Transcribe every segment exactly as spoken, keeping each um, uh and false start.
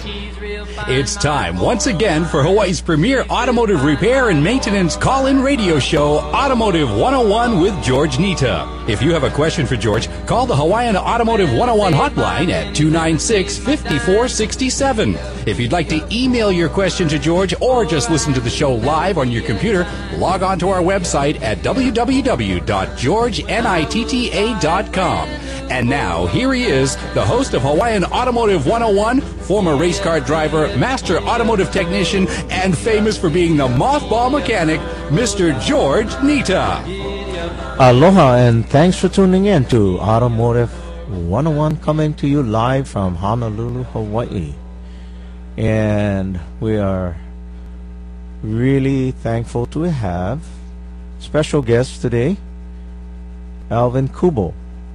It's time once again for Hawaii's premier automotive repair and maintenance call-in radio show, Automotive one oh one with George Nita. If you have a question for George, call the Hawaiian Automotive one oh one hotline at two nine six, five four six seven. If you'd like to email your question to George or just listen to the show live on your computer, log on to our website at w w w dot george nitta dot com. And now, here he is, the host of Hawaiian Automotive one oh one, former race car driver, master automotive technician, and famous for being the mothball mechanic, Mister George Nita. Aloha, and thanks for tuning in to Automotive one oh one, coming to you live from Honolulu, Hawaii. And we are really thankful to have special guest today, Alvin Kubo.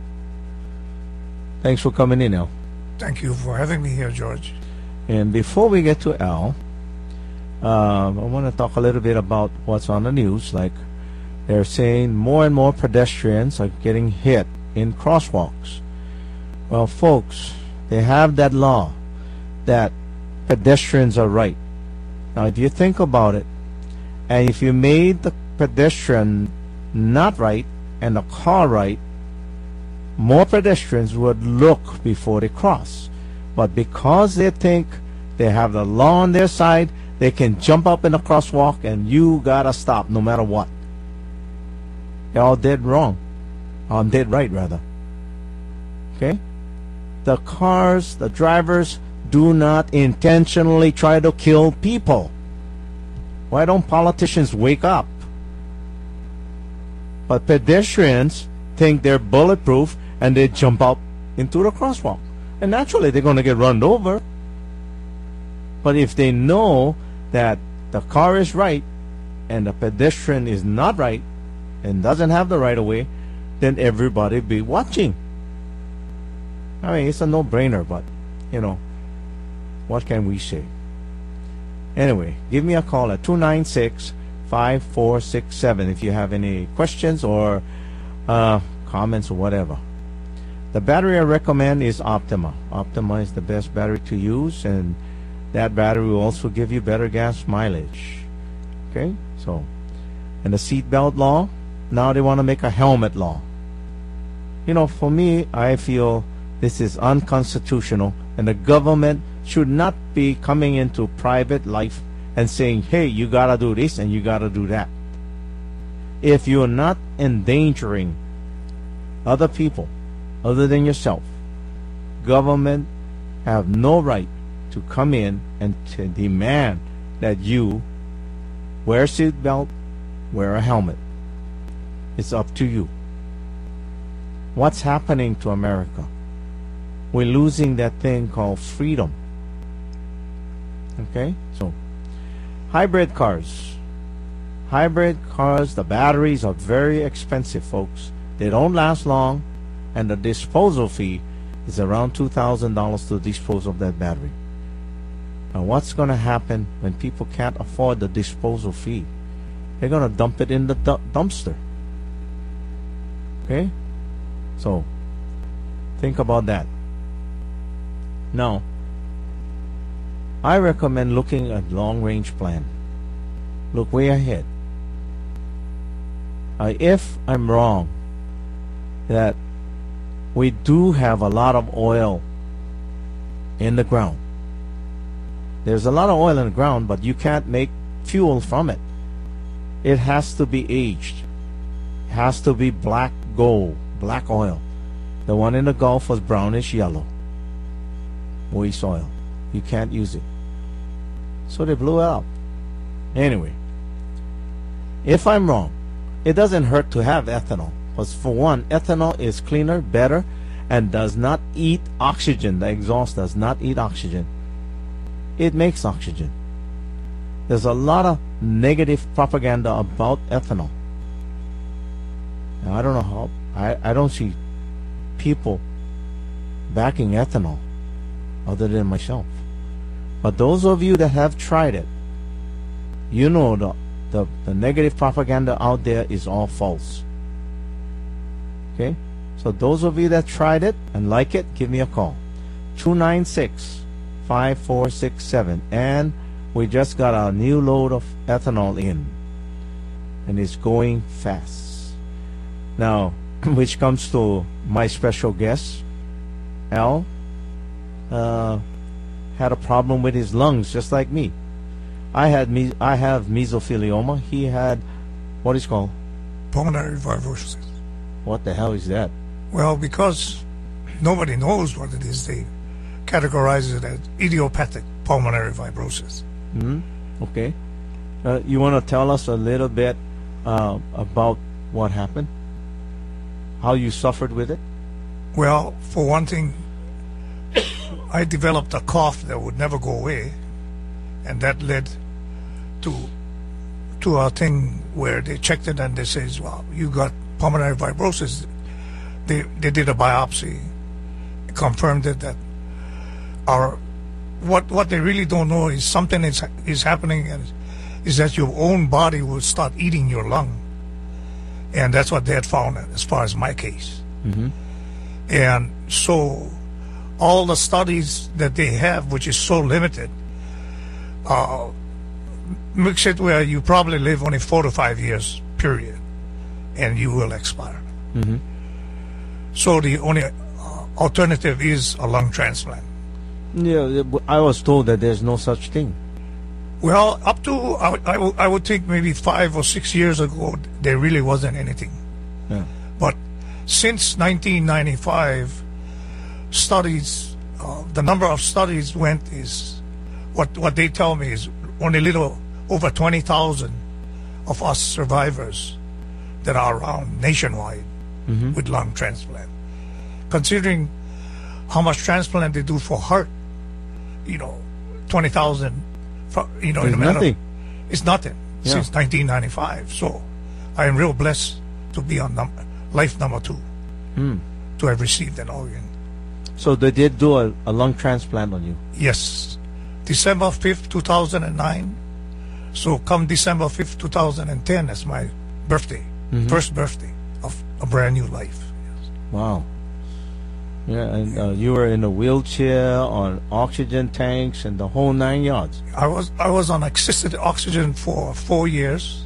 Thanks for coming in, Al. Thank you for having me here, George. And before we get to Al, um, I want to talk a little bit about what's on the news. Like, they're saying more and more pedestrians are getting hit in crosswalks. Well, folks, they have that law that pedestrians are right. Now, if you think about it, and if you made the pedestrian not right and the car right, more pedestrians would look before they cross. But because they think they have the law on their side, they can jump up in a crosswalk and you gotta stop no matter what. They're all dead wrong. Or dead right, rather. Okay? The cars, the drivers, do not intentionally try to kill people. Why don't politicians wake up? But pedestrians think they're bulletproof and they jump up into the crosswalk. And naturally, they're going to get run over. But if they know that the car is right and the pedestrian is not right and doesn't have the right of way, then everybody be watching. I mean, it's a no-brainer, but, you know, what can we say? Anyway, give me a call at two nine six, five four six seven if you have any questions or uh, comments or whatever. The battery I recommend is Optima. Optima is the best battery to use, and that battery will also give you better gas mileage. Okay, so, and the seatbelt law, now they want to make a helmet law. You know, for me, I feel this is unconstitutional, and the government should not be coming into private life and saying, hey, you gotta do this and you gotta do that. If you're not endangering other people other than yourself, government have no right to come in and to demand that you wear a seatbelt, wear a helmet. It's up to you. What's happening to America? We're losing that thing called freedom. Okay, so hybrid cars. Hybrid cars, the batteries are very expensive, folks. They don't last long, and the disposal fee is around two thousand dollars to dispose of that battery. Now, what's going to happen when people can't afford the disposal fee? They're going to dump it in the du dumpster. Okay, so think about that. Now, I recommend looking at long-range plan. Look way ahead. Uh, if I'm wrong that we do have a lot of oil in the ground, there's a lot of oil in the ground, but you can't make fuel from it. It has to be aged. It has to be black gold, black oil. The one in the Gulf was brownish yellow. Moist oil. You can't use it. So they blew it up. Anyway, if I'm wrong, it doesn't hurt to have ethanol. Because for one, ethanol is cleaner, better, and does not eat oxygen. The exhaust does not eat oxygen. It makes oxygen. There's a lot of negative propaganda about ethanol. Now, I don't know how, I, I don't see people backing ethanol other than myself. But those of you that have tried it, you know the, the, the negative propaganda out there is all false. Okay? So those of you that tried it and like it, give me a call. two nine six, five four six seven. And we just got our new load of ethanol in, and it's going fast. Now, which comes to my special guest, Al, uh, had a problem with his lungs, just like me. I had me, I have mesothelioma. He had what is called Pulmonary fibrosis. What the hell is that? Well, because nobody knows what it is, they categorize it as idiopathic pulmonary fibrosis. Mm-hmm. Okay. Uh, you want to tell us a little bit uh, about what happened? How you suffered with it? Well, for one thing, I developed a cough that would never go away, and that led to to a thing where they checked it and they says, well, you got pulmonary fibrosis. They they did a biopsy, confirmed it that our what what they really don't know is something is is happening, and is that your own body will start eating your lung, and that's what they had found as far as my case. Mm-hmm. And so all the studies that they have, which is so limited, uh, makes it where you probably live only four to five years, period, and you will expire. Mm-hmm. So the only uh, alternative is a lung transplant. Yeah, I was told that there's no such thing. Well, up to, I, would- I, would- I would think maybe five or six years ago, there really wasn't anything. Yeah. But since nineteen ninety-five, studies, uh, the number of studies went is, what, what they tell me is only a little over twenty thousand of us survivors that are around nationwide Mm-hmm. with lung transplant. Considering how much transplant they do for heart, you know, twenty thousand, you know, in It's a matter nothing. Of, it's nothing Yeah. since nineteen ninety-five. So I am real blessed to be on num- life number two, Mm. to have received an organ. So they did do a, a lung transplant on you. Yes, December fifth, two thousand nine. So come December fifth, two thousand ten, that's my birthday, Mhm. first birthday of a brand new life. Wow. Yeah, and uh, you were in a wheelchair, on oxygen tanks, and the whole nine yards. I was I was on assisted oxygen for four years.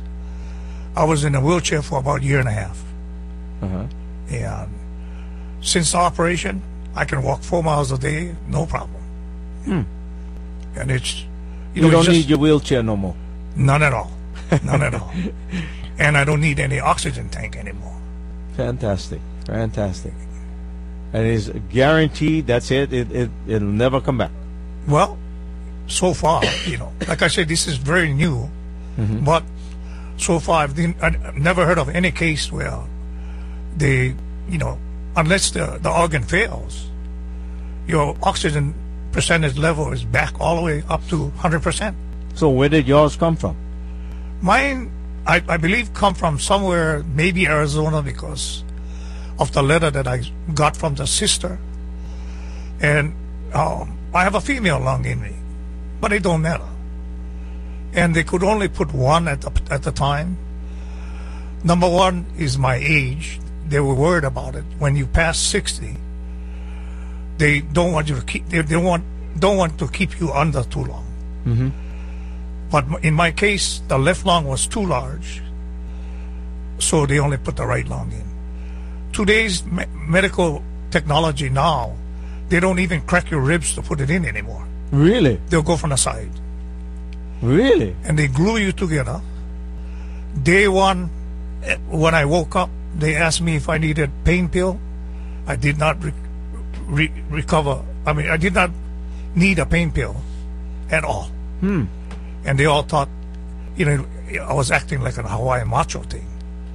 I was in a wheelchair for about a year and a half. Uh-huh. And since the operation, I can walk four miles a day, no problem. Hmm. And it's, You, you know, don't it's just need your wheelchair no more. none at all, none at all. And I don't need any oxygen tank anymore. Fantastic, fantastic. And it's guaranteed. That's it. It it it'll never come back. Well, so far, you know, like I said, this is very new, Mhm. but so far I've, been, I've never heard of any case where they, you know, unless the, the organ fails, your oxygen percentage level is back all the way up to one hundred percent. So where did yours come from? Mine, I, I believe, come from somewhere, maybe Arizona, because of the letter that I got from the sister. And um, I have a female lung in me, but it don't matter. And they could only put one at the, at the time. Number one is my age. They were worried about it. When you pass sixty, they don't want you to keep. They, they want don't want to keep you under too long. Mm-hmm. But in my case, the left lung was too large, so they only put the right lung in. Today's me- medical technology now, they don't even crack your ribs to put it in anymore. Really, They'll go from the side, really. and they glue you together. Day one, eh, when I woke up, they asked me if I needed pain pill. I did not re- re- recover. I mean, I did not need a pain pill at all. Hmm. And they all thought, you know, I was acting like a Hawaiian macho thing.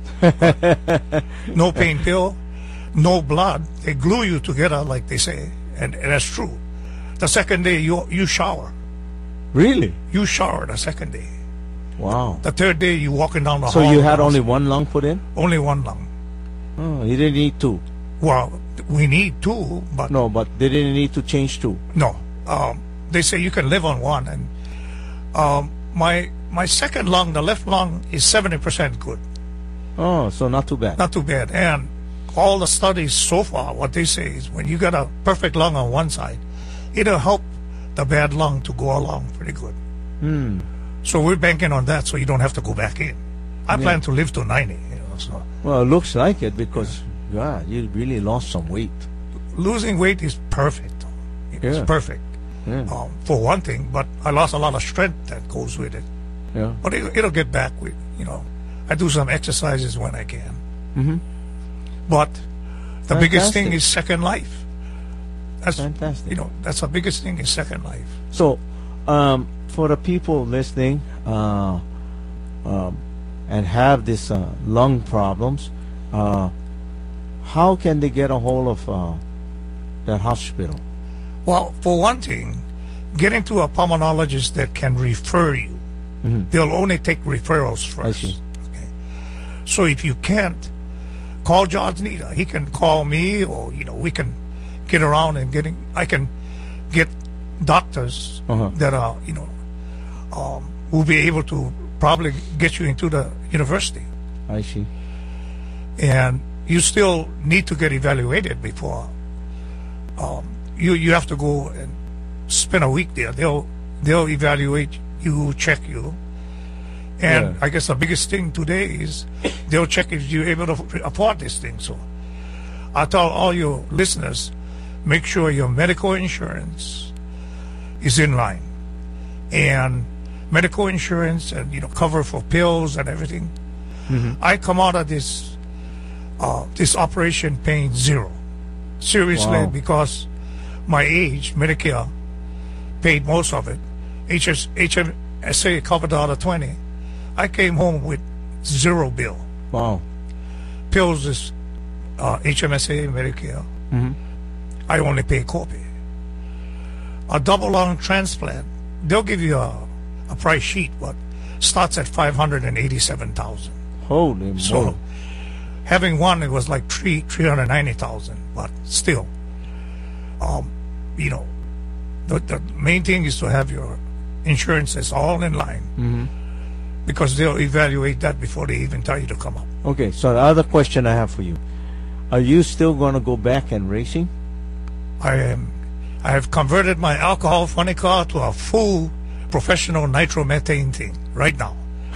No pain pill, no blood. They glue you together, like they say, and, and that's true. The second day, you you shower. Really? You shower the second day. Wow. The third day, you walking down the So hall. you of the had only hospital. one lung put in? only one lung. Oh, you didn't need two. Well, we need two, but No, but they didn't need to change two. no. Um, they say you can live on one, and um, my my second lung, the left lung, is seventy percent good. Oh, so not too bad. Not too bad. And all the studies so far, what they say is when you got a perfect lung on one side, it'll help the bad lung to go along pretty good. Hmm. So we're banking on that, so you don't have to go back in. I Yeah. plan to live to ninety. You know, so Well, it looks like it because, yeah, you really lost some weight. losing weight is perfect. It's Yeah. perfect Yeah. um, for one thing, but I lost a lot of strength that goes with it. Yeah. But it, it'll get back with, you know, I do some exercises when I can. Mm-hmm. But the biggest thing Fantastic. is Second Life. That's, Fantastic. you know, that's the biggest thing is Second Life. So, um, for the people listening uh, um, and have this uh, lung problems, uh, how can they get a hold of uh, that hospital? Well, for one thing, getting to a pulmonologist that can refer you. Mhm. They'll only take referrals first. see. Okay. So if you can't, call George Nita. He can call me, or you know, we can get around and getting. I can get doctors Uh-huh. that are, you know, um, will be able to probably get you into the university. I see. And you still need to get evaluated before. Um, you you have to go and spend a week there. They'll they'll evaluate you, check you, and Yeah. I guess the biggest thing today is they'll check if you're able to afford this thing. So I tell all your listeners, make sure your medical insurance is in line, and medical insurance and you know cover for pills and everything. I come out of this uh, this operation paying zero. Seriously, Wow. because my age, Medicare paid most of it. H M S A covered the other twenty. I came home with zero bill. Wow. Pills is uh, H M S A, Medicare. Mhm. I only pay copay. A double lung transplant, they'll give you a, a price sheet, but starts at five hundred and eighty-seven thousand. Holy So moly. having one, it was like three three hundred ninety thousand, but still, um, you know, the, the main thing is to have your insurance is all in line, Mm-hmm. because they'll evaluate that before they even tell you to come up. Okay, so the other question I have for you. Are you still going to go back and racing? I am, I have converted my alcohol funny car to a full professional nitromethane thing right now.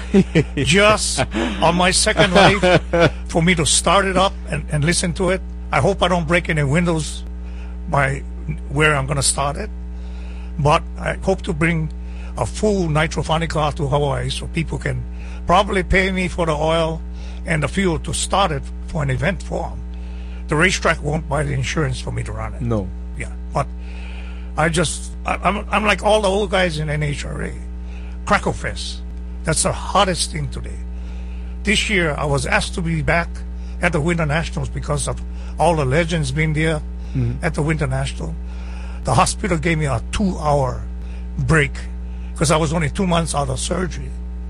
Just on my Second Life, for me to start it up and, and listen to it. I hope I don't break any windows by where I'm going to start it. But I hope to bring a full nitrophonic car to Hawaii so people can probably pay me for the oil and the fuel to start it for an event for them. The racetrack won't buy the insurance for me to run it. No. Yeah, but I just, I, I'm, I'm like all the old guys in N H R A. Crackle Fest. That's the hottest thing today. This year, I was asked to be back at the Winter Nationals because of all the legends being there at the Winter National. The hospital gave me a two-hour break because I was only two months out of surgery.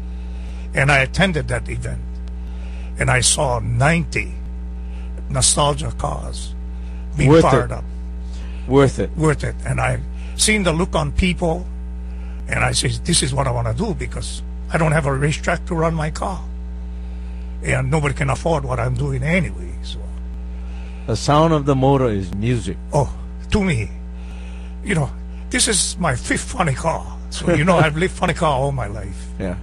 And I attended that event. And I saw ninety nostalgia cars being Worth fired it. up. Worth it. Worth it. And I seen the look on people, and I said, this is what I want to do because I don't have a racetrack to run my car. And nobody can afford what I'm doing anyway. So, The sound of the motor is music. oh, to me, you know, this is my fifth funny car. So, you know, I've lived funny car all my life. Yeah.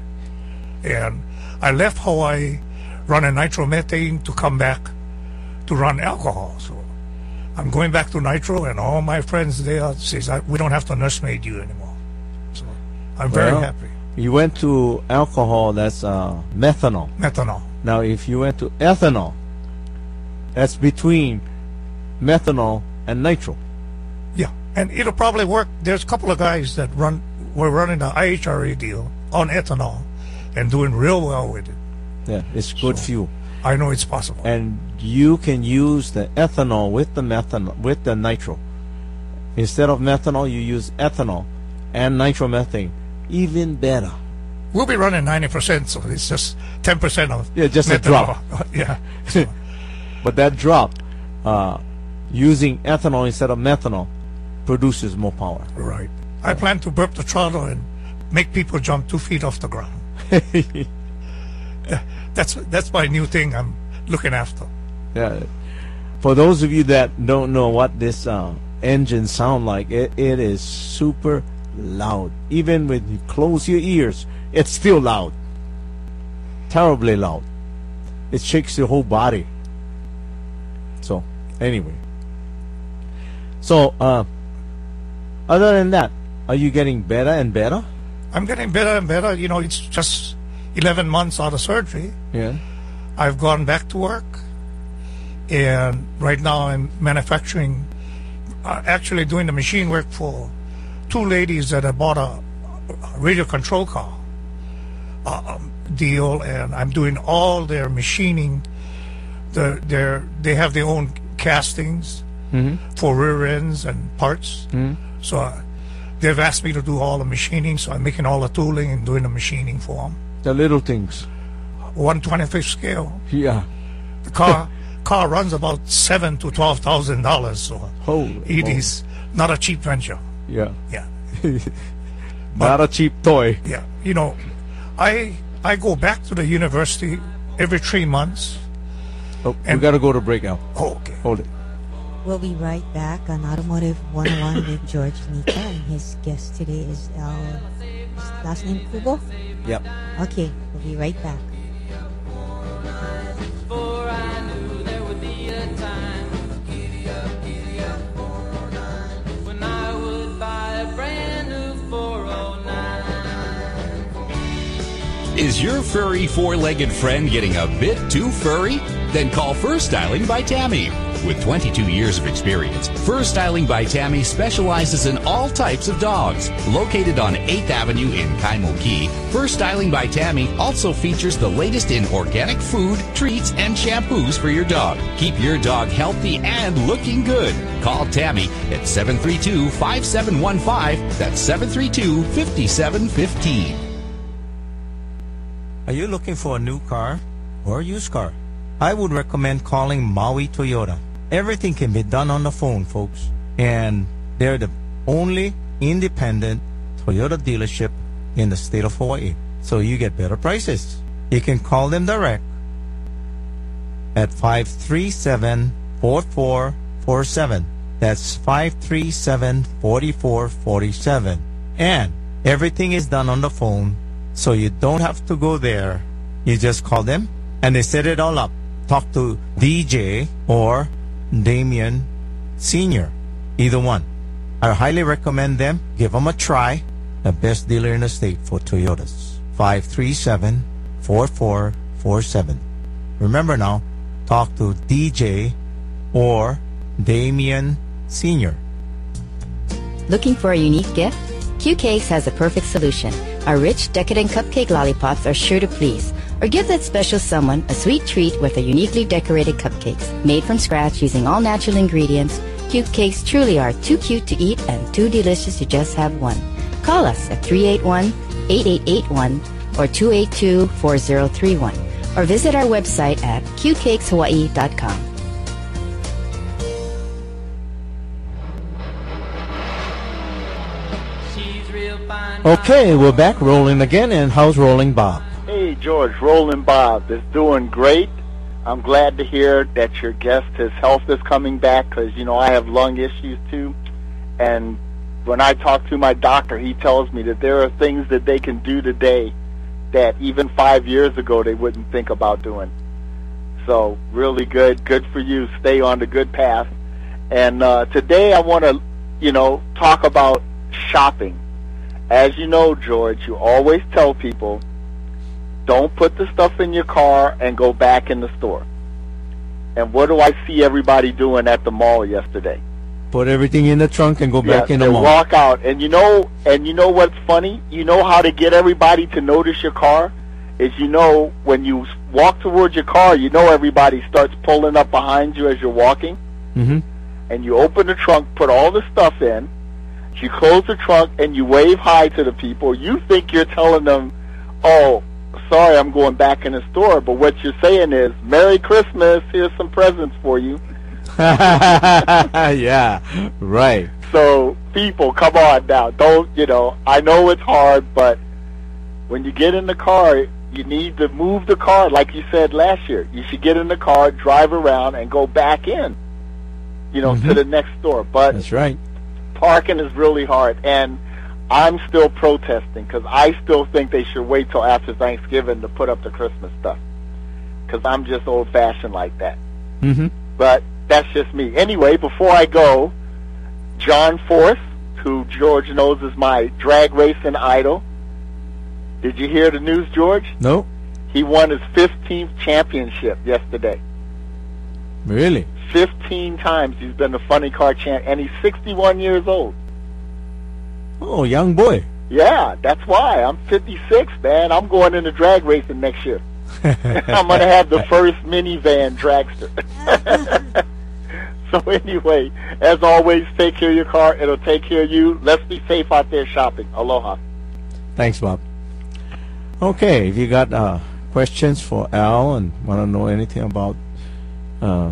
And I left Hawaii running nitromethane to come back to run alcohol. So I'm going back to nitro, and all my friends there says, we don't have to nursemaid you anymore. So I'm very Well, happy. You went to alcohol, that's uh, methanol. Methanol. Now, if you went to ethanol, that's between methanol and nitro. Yeah, and it'll probably work. There's a couple of guys that run were running the I H R A deal on ethanol and doing real well with it. Yeah, it's good So- fuel. I know it's possible. And you can use the ethanol with the methanol with the nitro. Instead of methanol, you use ethanol and nitromethane. Even better. We'll be running ninety percent, so it's just ten percent of Yeah, just a methanol. drop. Yeah. So, But that drop, uh, using ethanol instead of methanol, produces more power. right. I plan to burp the throttle and make people jump two feet off the ground. That's that's my new thing I'm looking after. Yeah. For those of you that don't know what this uh, engine sound like, it, it is super loud. Even when you close your ears, it's still loud. Terribly loud. It shakes your whole body. So, anyway. So, uh, other than that, are you getting better and better? I'm getting better and better. You know, it's just eleven months out of surgery. Yeah. I've gone back to work. And right now I'm manufacturing, uh, actually doing the machine work for two ladies that have bought a, a radio control car uh, um, deal, and I'm doing all their machining. The, their, they have their own castings Mm-hmm. for rear ends and parts. Mm-hmm. So uh, they've asked me to do all the machining, so I'm making all the tooling and doing the machining for them. The little things. one twenty-fifth scale. Yeah. The car car runs about seven to twelve thousand dollars. So Holy it moly. is not a cheap venture. Yeah. Yeah, Not a cheap toy. yeah. You know, I I go back to the university every three months. Oh, we And- got to go to break now. Oh, okay. Hold it. We'll be right back on Automotive one oh one with George Nita, and his guest today is El, his last name Kubo? Yep. Okay, we'll be right back. Before I knew there would be a time, giddy up, giddy up, four oh nine, when I would buy a brand new four oh nine. Is your furry four-legged friend getting a bit too furry? Then call Fur Styling by Tammy. With twenty-two years of experience, Fur Styling by Tammy specializes in all types of dogs. Located on eighth Avenue in Kaimo Key, Fur Styling by Tammy also features the latest in organic food, treats, and shampoos for your dog. Keep your dog healthy and looking good. Call Tammy at seven three two, five seven one five. That's seven three two, five seven one five. Are you looking for a new car or a used car? I would recommend calling Maui Toyota. Everything can be done on the phone, folks. And they're the only independent Toyota dealership in the state of Hawaii. So you get better prices. You can call them direct at five three seven, four four four seven. That's five three seven, four four four seven. And everything is done on the phone, so you don't have to go there. You just call them, and they set it all up. Talk to D J or Damien Senior, either one. I highly recommend them. Give them a try. The best dealer in the state for Toyotas. five three seven, four four four seven. Remember now, talk to D J or Damien Senior. Looking for a unique gift? Q Cakes has a perfect solution. Our rich, decadent cupcake lollipops are sure to please. Or give that special someone a sweet treat with a uniquely decorated cupcakes. Made from scratch using all natural ingredients, Q Cakes truly are too cute to eat and too delicious to just have one. Call us at three eight one, eight eight eight one or two eight two, four zero three one. Or visit our website at q cakes hawaii dot com. She's real fine. Okay, we're back rolling again. And how's Rolling Bob? Hey, George, Rolling Bob is doing great. I'm glad to hear that your guest, his health is coming back because, you know, I have lung issues too. And when I talk to my doctor, he tells me that there are things that they can do today that even five years ago they wouldn't think about doing. So really good. Good for you. Stay on the good path. And uh, today I want to, you know, talk about shopping. As you know, George, you always tell people, don't put the stuff in your car and go back in the store. And what do I see everybody doing at the mall yesterday? Put everything in the trunk and go back yeah, in the they mall. walk out. And you know, and you know what's funny? You know how to get everybody to notice your car? Is, you know, when you walk towards your car, you know everybody starts pulling up behind you as you're walking. Mm-hmm. And you open the trunk, put all the stuff in, you close the trunk, and you wave hi to the people. You think you're telling them, oh, sorry, I'm going back in the store. But what you're saying is, Merry Christmas, here's some presents for you. Yeah, right. So, people, come on now. Don't, you know, I know it's hard, but when you get in the car, you need to move the car, like you said last year. You should get in the car, drive around, and go back in, you know, Mm-hmm. to the next store. But That's right. parking is really hard. And I'm still protesting because I still think they should wait till after Thanksgiving to put up the Christmas stuff. Because I'm just old-fashioned like that. Mm-hmm. But that's just me. Anyway, before I go, John Force, who George knows is my drag racing idol. Did you hear the news, George? No. He won his fifteenth championship yesterday. Really? fifteen times he's been the funny car champ, and he's sixty-one years old. Oh, young boy. Yeah, that's why. I'm fifty-six, man. I'm going into drag racing next year. I'm going to have the first minivan dragster. So anyway, as always, take care of your car. It'll take care of you. Let's be safe out there shopping. Aloha. Thanks, Bob. Okay, if you got uh, questions for Al and want to know anything about uh,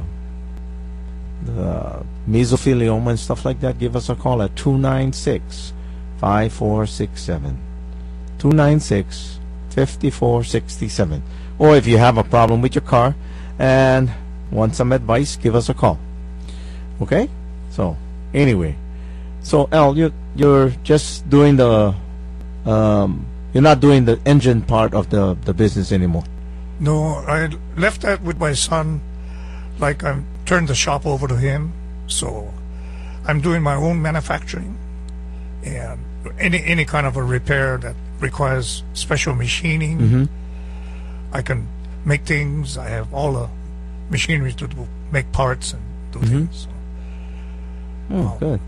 the mesothelioma and stuff like that, give us a call at two nine six, five four six seven. two nine six, five four six seven. Or if you have a problem with your car and want some advice, give us a call. Okay? So, anyway. So, Al, you, you're just doing the... Um, you're not doing the engine part of the, the business anymore. No, I left that with my son. Like, I turned the shop over to him. So, I'm doing my own manufacturing. And any any kind of a repair that requires special machining, Mm-hmm. I can make things. I have all the machinery to do, make parts and do Mhm. things. So, Oh, Wow. good.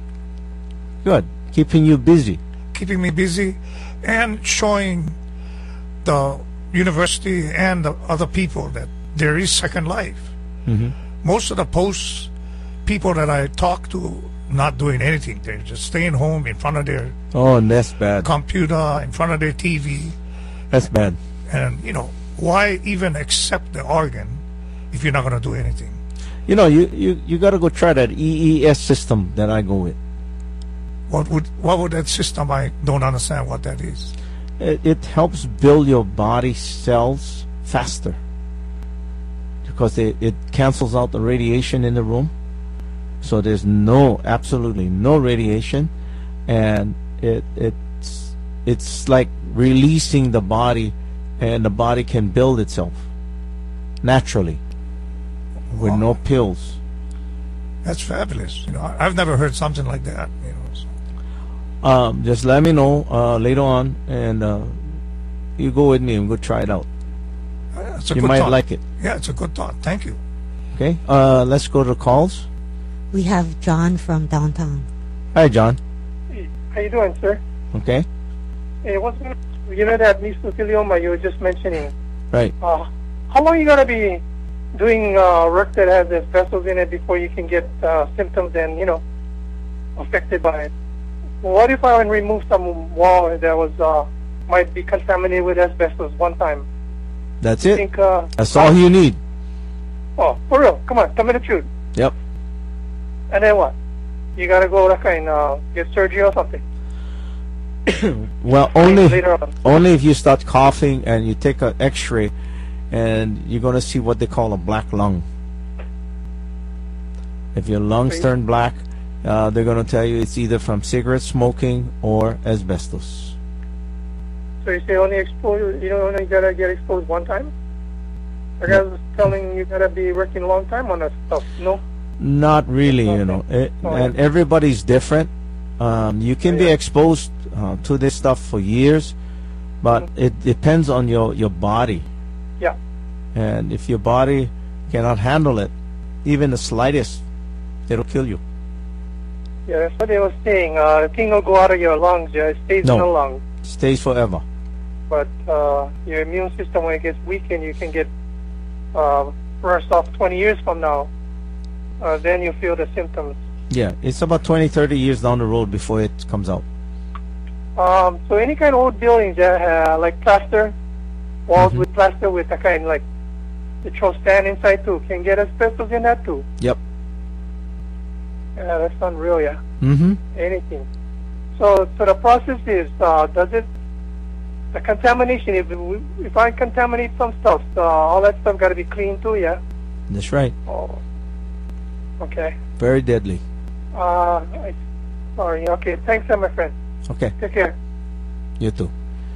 Good. Keeping you busy. keeping me busy and showing the university and the other people that there is second life. Mm-hmm. Most of the posts, people that I talk to, not doing anything. They're just staying home in front of their Oh, and that's bad. computer, in front of their T V. That's bad. And, you know, why even accept the organ if you're not going to do anything? You know, you, you, you got to go try that E E S system that I go with. What would what would that system? I don't understand what that is. It, it helps build your body cells faster because it, it cancels out the radiation in the room. So there's no, absolutely no radiation, and it it's it's like releasing the body, and the body can build itself naturally with no pills. That's fabulous. You know, I- I've never heard something like that. You know, so. Um, just let me know uh, later on, and uh, you go with me and we'll try it out. Uh, it's a You good might thought. like it. Yeah, it's a good thought. Thank you. Okay, uh, let's go to calls. We have John from downtown. Hi, John. How you doing, sir? Okay, Hey, what's you know that mesothelioma you were just mentioning? right. Uh, how long you gotta be doing uh, work that has asbestos in it before you can get uh, symptoms and you know affected by it? What if I would remove some wall that was uh, might be contaminated with asbestos one time? That's I it. think. Uh, That's all you need. Oh, for real? Come on, tell me the truth. Yep. And then what? You gotta go like and uh, get surgery or something. Well, only later on. only if you start coughing and you take an X-ray, and you're gonna see what they call a black lung. If your lungs Okay. turn black, uh, they're gonna tell you it's either from cigarette smoking or asbestos. So you say only exposed, you know, only gotta get exposed one time? Like I was telling you, gotta be working a long time on that stuff. No? Not really, you Okay. know. It, Oh, and yeah. everybody's different. Um, you can be Yeah. exposed uh, to this stuff for years, but Mhm. it depends on your, your body. Yeah. And if your body cannot handle it, even the slightest, it'll kill you. Yeah, that's what they were saying. Uh, the thing will go out of your lungs. Yeah, it stays No. in the lungs. Stays forever. But uh, your immune system, when it gets weakened, you can get uh, worse off twenty years from now. Uh, then you feel the symptoms. Yeah, it's about twenty, thirty years down the road before it comes out. Um, so any kind of old buildings that uh, like plaster, walls Mhm. with plaster with a kind like the throw stand inside too, can get asbestos in that too. Yep. Yeah, that's unreal, yeah. Mm-hmm. Anything. So, so the process is, uh, does it, the contamination, if we, if I contaminate some stuff, uh, all that stuff got to be clean too, yeah? That's right. Oh, okay. Very deadly. Uh, I, sorry, okay, thanks, uh, my friend. Okay. Take care. You too.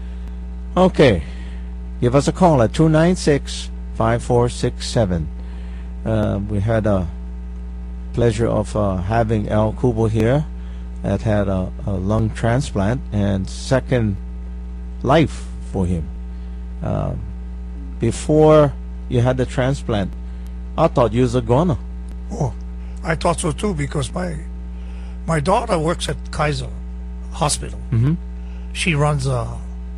Okay. Give us a call at two nine six, five four six seven. Uh, we had a pleasure of uh, having Al Kubo here that had a, a lung transplant and second life for him. Um, before you had the transplant, I thought you was a goner. Oh, I thought so too, because my my daughter works at Kaiser Hospital. Mm-hmm. She runs a,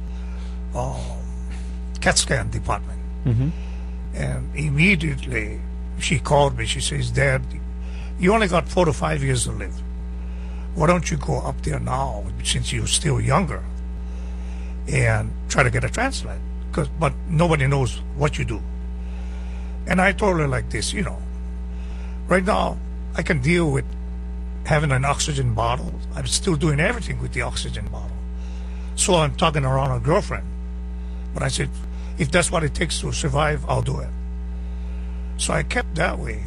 a CAT scan department. Mm-hmm. And immediately she called me. She says, Dad, you only got four to five years to live. Why don't you go up there now, since you're still younger, and try to get a transplant? Cause, but nobody knows what you do. And I told her like this, you know, right now I can deal with having an oxygen bottle. I'm still doing everything with the oxygen bottle. So I'm talking around a girlfriend. But I said, if that's what it takes to survive, I'll do it. So I kept that way.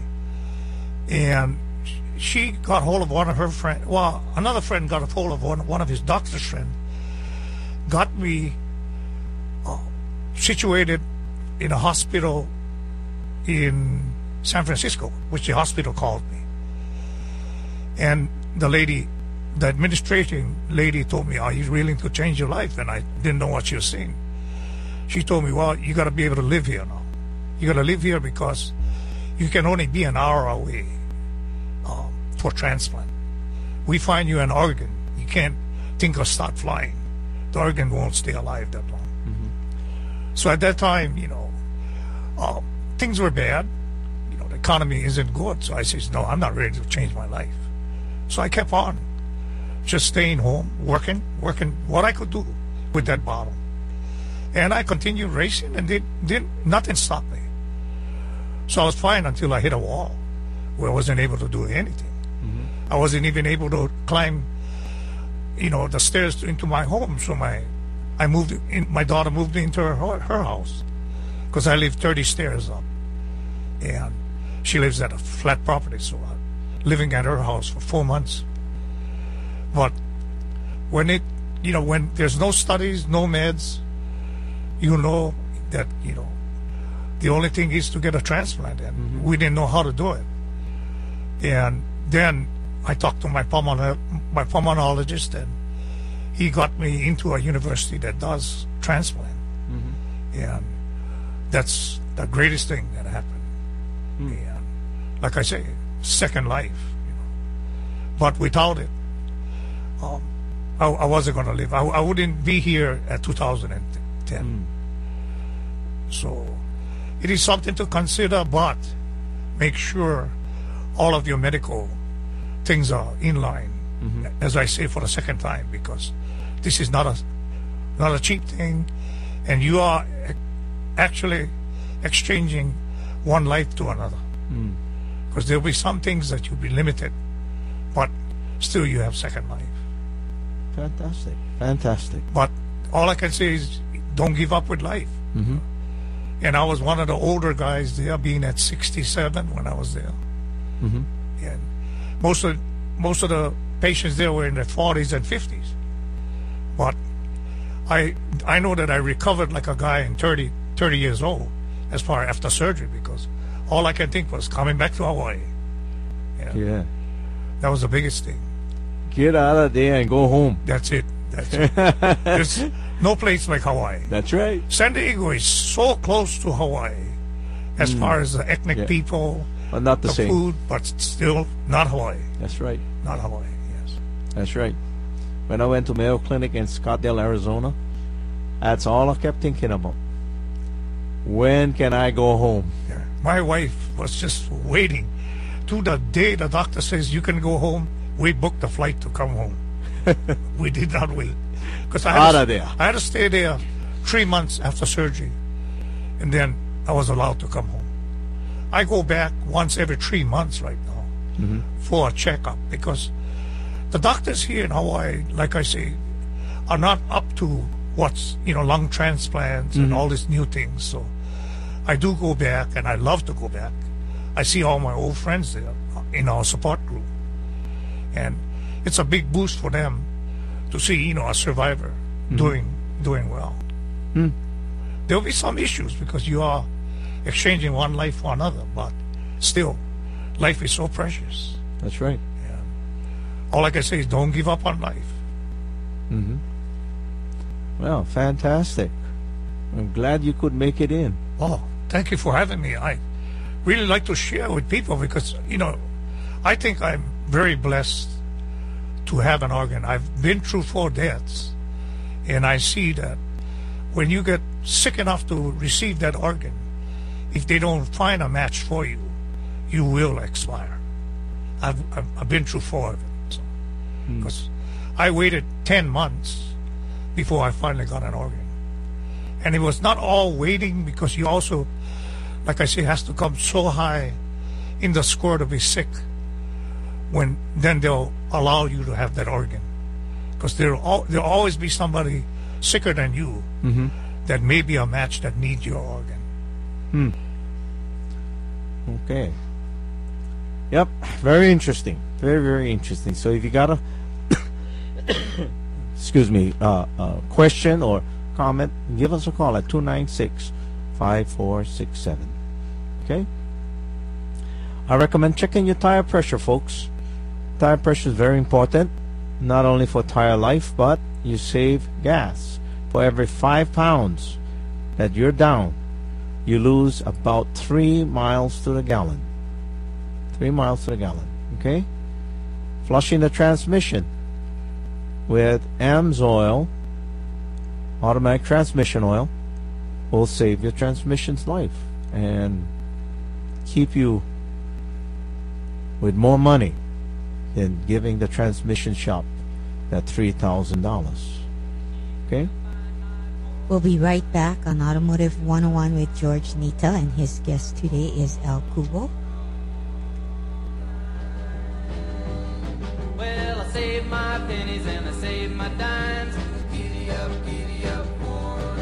And she got hold of one of her friends. Well, another friend got a hold of one, one of his doctor's friend. Got me uh, situated in a hospital in San Francisco, which the hospital called me. And the lady, the administrating lady told me, are you willing to change your life? And I didn't know what she was saying. She told me, well, you got to be able to live here now. You got to live here because you can only be an hour away um, for transplant. We find you an organ. You can't think of start flying. The organ won't stay alive that long. Mm-hmm. So at that time, you know, uh, things were bad. You know, the economy isn't good. So I said, no, I'm not ready to change my life. So I kept on just staying home, working, working what I could do with that bottle. And I continued racing, and did, did nothing stopped me. So I was fine until I hit a wall where I wasn't able to do anything. Mm-hmm. I wasn't even able to climb, you know, the stairs into my home. So my, I moved in. My daughter moved into her her house because I live thirty stairs up, and she lives at a flat property. So I'm living at her house for four months. But when it, you know, when there's no studies, no meds, you know that, you know, the only thing is to get a transplant, and mm-hmm. we didn't know how to do it. And then I talked to my pulmonologist, my pulmonologist, and he got me into a university that does transplant. Mm-hmm. And that's the greatest thing that happened. Mm. And like I say, second life. You know. But without it, um, I, I wasn't going to live. I, I wouldn't be here at two thousand ten. Mm. So it is something to consider, but make sure all of your medical things are in line, mm-hmm. as I say for the second time, because this is not a not a cheap thing, and you are actually exchanging one life to another. Because mm. there'll be some things that you'll be limited, but still you have second life. Fantastic, fantastic. But all I can say is don't give up with life. Mm-hmm. And I was one of the older guys there, being at sixty-seven when I was there. Mm-hmm. And most of most of the patients there were in their forties and fifties. But I I know that I recovered like a guy in thirty, thirty years old as far after surgery, because all I can think was coming back to Hawaii. Yeah. yeah. That was the biggest thing. Get out of there and go home. That's it. That's it. There's no place like Hawaii. That's right. San Diego is so close to Hawaii as mm. far as the ethnic yeah. people, but not the, the same. food, but still not Hawaii. That's right. Not Hawaii, yes. That's right. When I went to Mayo Clinic in Scottsdale, Arizona, that's all I kept thinking about. When can I go home? Yeah. My wife was just waiting to the day the doctor says you can go home. We booked the flight to come home. We did not wait. Because I, had Out to- of there. I had to stay there three months after surgery, and then I was allowed to come home. I go back once every three months right now mm-hmm. for a checkup, because the doctors here in Hawaii, like I say, are not up to what's, you know, lung transplants mm-hmm. and all these new things. So I do go back, and I love to go back. I see all my old friends there in our support group. And it's a big boost for them to see, you know, a survivor doing doing well. Hmm. There'll be some issues because you are exchanging one life for another, but still, life is so precious. That's right. All I can say is don't give up on life. Mm-hmm. Well, fantastic. I'm glad you could make it in. Oh, thank you for having me. I really like to share with people because, you know, I think I'm very blessed to have an organ. I've been through four deaths, and I see that when you get sick enough to receive that organ, if they don't find a match for you, you will expire. I've, I've, I've been through four of them. So, because I waited ten months before I finally got an organ. And it was not all waiting because you also, like I say, has to come so high in the score to be sick when then they'll allow you to have that organ. Because there'll, al- there'll always be somebody sicker than you Mm-hmm. that may be a match that needs your organ. Hmm. Okay. Yep. Very interesting. Very, very interesting. So if you got a, excuse me, uh, uh, question or comment, give us a call at two nine six, five four six seven. Okay? I recommend checking your tire pressure, folks. Tire pressure is very important, not only for tire life, but you save gas. For every five pounds that you're down, you lose about three miles to the gallon. Three miles to the gallon. Okay? Flushing the transmission with AMSOIL, automatic transmission oil, will save your transmission's life and keep you with more money than giving the transmission shop that three thousand dollars. Okay? We'll be right back on Automotive one oh one with George Nita, and his guest today is El Cubo. Well, I saved my pennies and I saved my dimes. Giddy up, giddy up, four oh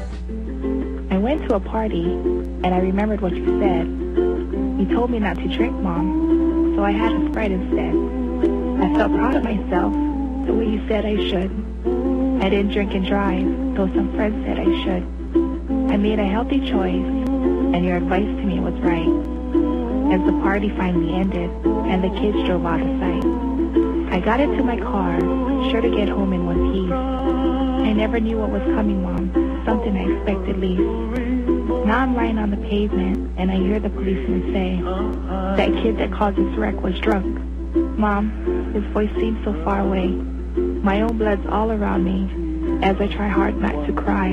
nine. I went to a party, and I remembered what you said. You told me not to drink, Mom, so I had a Sprite instead. I felt proud of myself, the way you said I should. I didn't drink and drive, though some friends said I should. I made a healthy choice, and your advice to me was right. As the party finally ended, and the kids drove out of sight, I got into my car, sure to get home in one piece. I never knew what was coming, Mom, something I expected least. Now I'm lying on the pavement, and I hear the policeman say, that kid that caused this wreck was drunk. Mom, his voice seems so far away. My own blood's all around me as I try hard not to cry.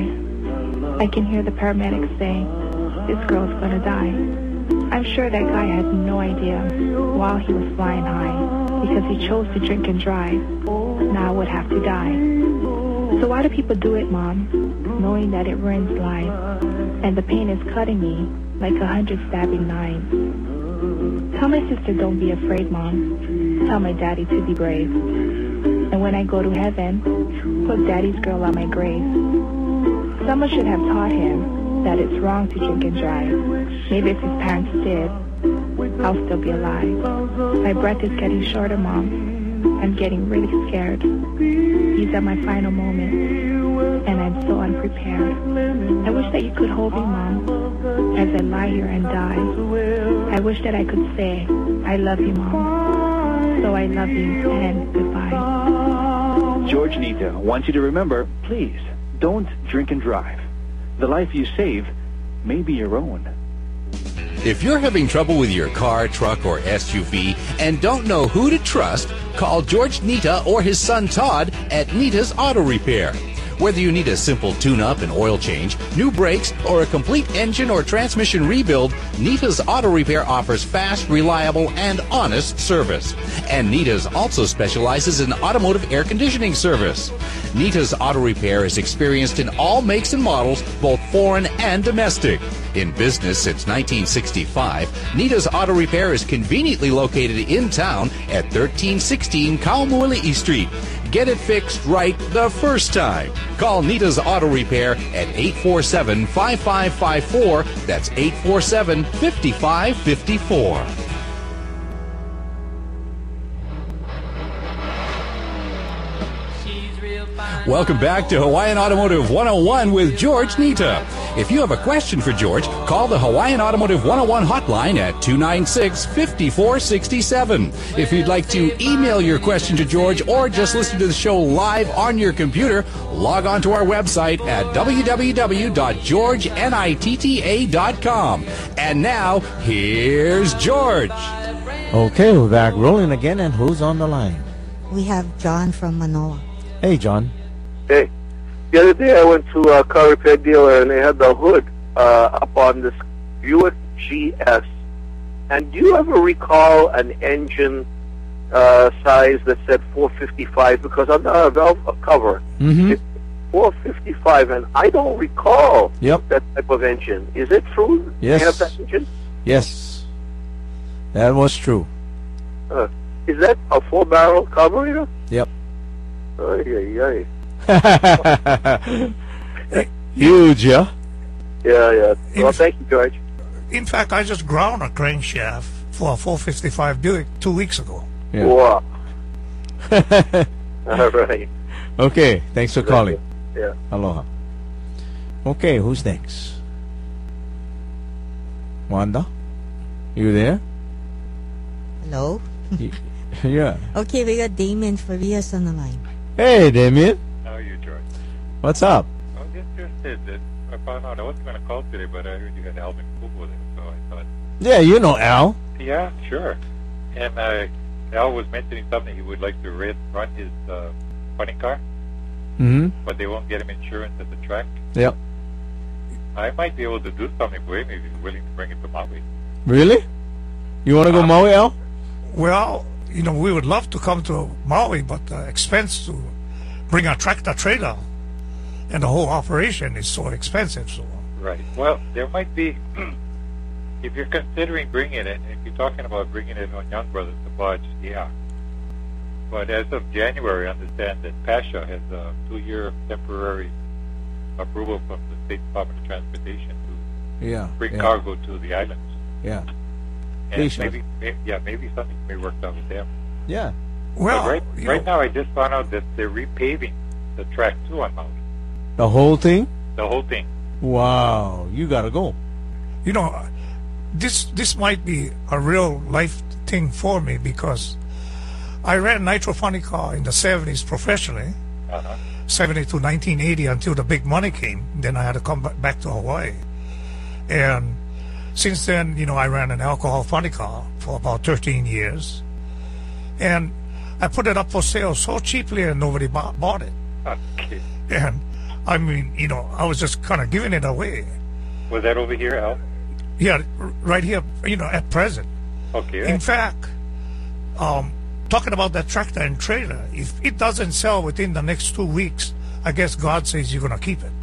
I can hear the paramedics say, this girl's gonna die. I'm sure that guy had no idea while he was flying high because he chose to drink and drive. Now I would have to die. So why do people do it, Mom, knowing that it ruins lives and the pain is cutting me like a hundred stabbing knives? Tell my sister don't be afraid, Mom. Tell my daddy to be brave. And when I go to heaven, put Daddy's girl on my grave. Someone should have taught him that it's wrong to drink and drive. Maybe if his parents did, I'll still be alive. My breath is getting shorter, Mom. I'm getting really scared. These are my final moments, and I'm so unprepared. I wish that you could hold me, Mom, as I lie here and die. I wish that I could say, I love you, Mom. So I love you, and goodbye. George Nita wants you to remember, please, don't drink and drive. The life you save may be your own. If you're having trouble with your car, truck, or S U V and don't know who to trust, call George Nita or his son Todd at Nita's Auto Repair. Whether you need a simple tune-up and oil change, new brakes, or a complete engine or transmission rebuild, Nita's Auto Repair offers fast, reliable, and honest service. And Nita's also specializes in automotive air conditioning service. Nita's Auto Repair is experienced in all makes and models, both foreign and domestic. In business since nineteen sixty-five, Nita's Auto Repair is conveniently located in town at thirteen sixteen Kaumuali'i Street. Get it fixed right the first time. Call Nita's Auto Repair at eight four seven, five five five four. That's eight four seven, five five five four. She's Welcome back to Hawaiian Automotive one oh one with George Nita. If you have a question for George, call the Hawaiian Automotive one oh one hotline at two nine six, five four six seven. If you'd like to email your question to George or just listen to the show live on your computer, log on to our website at w w w dot george nitta dot com. And now, here's George. Okay, we're back rolling again, and who's on the line? We have John from Manoa. Hey, John. Hey, the other day I went to a car repair dealer and they had the hood uh, up on this Buick G S. And do you ever recall an engine uh, size that said four fifty-five? Because on the valve cover, Mm-hmm. it's four fifty-five, and I don't recall Yep. that type of engine. Is it true? Yes. They have that engine? Yes. That was true. Uh, is that a four-barrel carburetor? Yep. Ay, ay, ay. Huge, yeah? Yeah, yeah. Well, thank you, George. In fact, I just ground a crankshaft for a four fifty-five Buick two weeks ago. Yeah. Wow. All right. Okay, thanks for calling. Yeah. Aloha. Okay, who's next? Wanda? You there? Hello? Y- yeah. Okay, we got Damien Farias on the line. Hey, Damien. How are you, George? What's up? I was just interested that I found out I wasn't going to call today, but I heard you had Alvin Coop with it, so I thought, Yeah, you know Al. yeah, sure. And uh, Al was mentioning something he would like to race, run his uh, funny car, Mm-hmm. but they won't get him insurance at the track. Yep. I might be able to do something for him if he's willing to bring it to Maui. Really? You want to go Maui, Al? Well, you know, we would love to come to Maui, but the expense to bring a tractor trailer and the whole operation is so expensive. So Right. Well, there might be, if you're considering bringing it, if you're talking about bringing it on Young Brothers to Bodge, yeah. But as of January, I understand that PASHA has a two-year temporary approval from the State Department of Transportation to Yeah. bring yeah. cargo to the islands. Yeah. And They should. maybe, may, yeah, maybe something may work out with them. Yeah. well, but right, you right know, now, I just found out that they're repaving the track too on Maui. The whole thing? The whole thing. Wow. You got to go. you know, this this might be a real life thing for me because I ran Nitro Funny Car in the seventies professionally, Uh-huh. seventy to nineteen eighty until the big money came. Then I had to come ba- back to Hawaii. And since then, you know, I ran an alcohol funny car for about thirteen years. And I put it up for sale so cheaply and nobody bought, bought it. Okay. And I mean, you know, I was just kind of giving it away. Was that over here, Al? Yeah, r- right here, you know, at present. Okay. In fact, um, talking about that tractor and trailer, if it doesn't sell within the next two weeks, I guess God says you're going to keep it.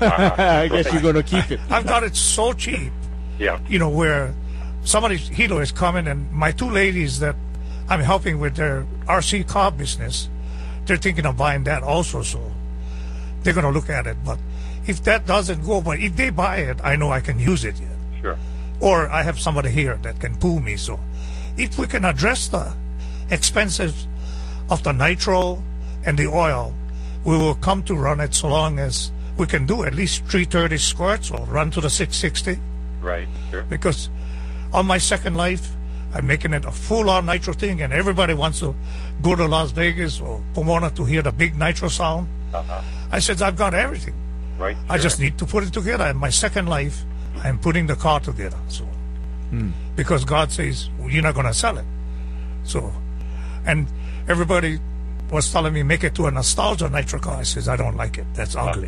I guess you're going to keep it. I've got it so cheap, Yeah. you know, where somebody, Hilo is coming, and my two ladies that I'm helping with their R C car business, they're thinking of buying that also, so they're going to look at it. But if that doesn't go, but if they buy it, I know I can use it yet. Sure. Or I have somebody here that can pull me. So if we can address the expenses of the nitro and the oil, we will come to run it so long as we can do at least three thirty squirts or run to the six sixty. Right. Sure. Because on my second life, I'm making it a full-on nitro thing, and everybody wants to go to Las Vegas or Pomona to hear the big nitro sound. Uh-huh. I said, I've got everything. Right. I sure. just need to put it together. In my second life, I'm putting the car together. So, because God says well, you're not going to sell it. So, and everybody was telling me make it to a nostalgia nitro car. I says I don't like it. That's ugly.